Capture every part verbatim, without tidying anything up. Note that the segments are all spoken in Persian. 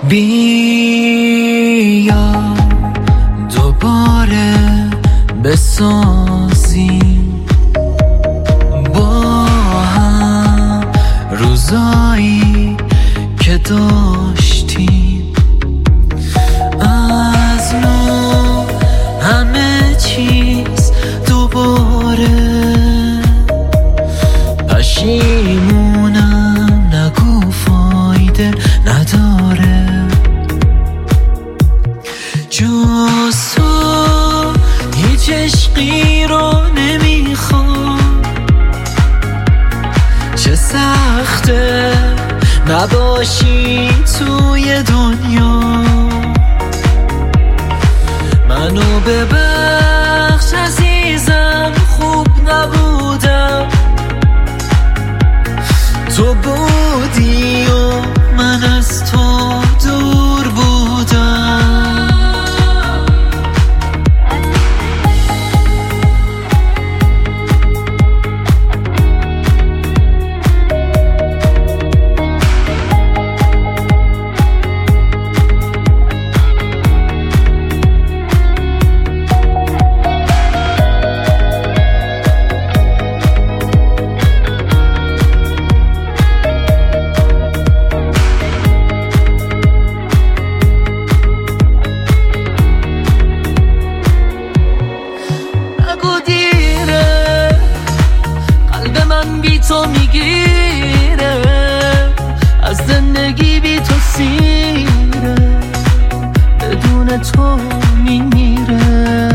بیا دوباره بسازیم با هم روزایی که داشتیم، از نو همه چیز دوباره. پشیمونم نگو فایده نداره، جز تو هیچ عشقی رو نمیخوام. چه سخته نباشی توی دنیا، منو ببخش عزیزم خوب نبودم، تو بودی و من از تو دور بودم. تو میگیره از زندگی، بی تو سیره، بدون تو میمیره.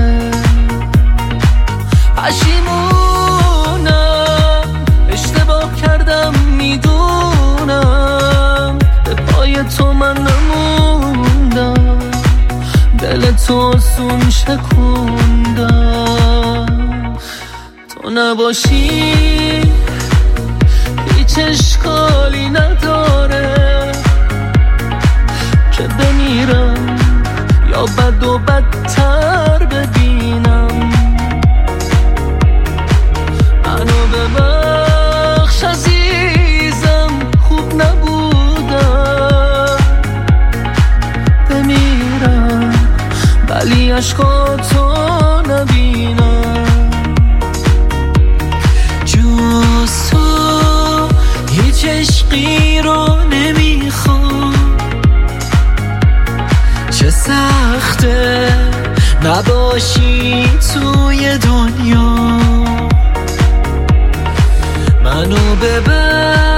پشیمونم اشتباه کردم میدونم، به پای تو من نموندم، دل تو سون شکوندم. تو نباشی هیچ اشکالی نداره که بمیرم یا بد و بدتر ببینم. منو ببخش عزیزم خوب نبودم، بمیرم ولی عشقاتو نبینم. جز تو هیچ عشقی رو نمیخوام. چه سخته نباشی توی دنیا، منو ببر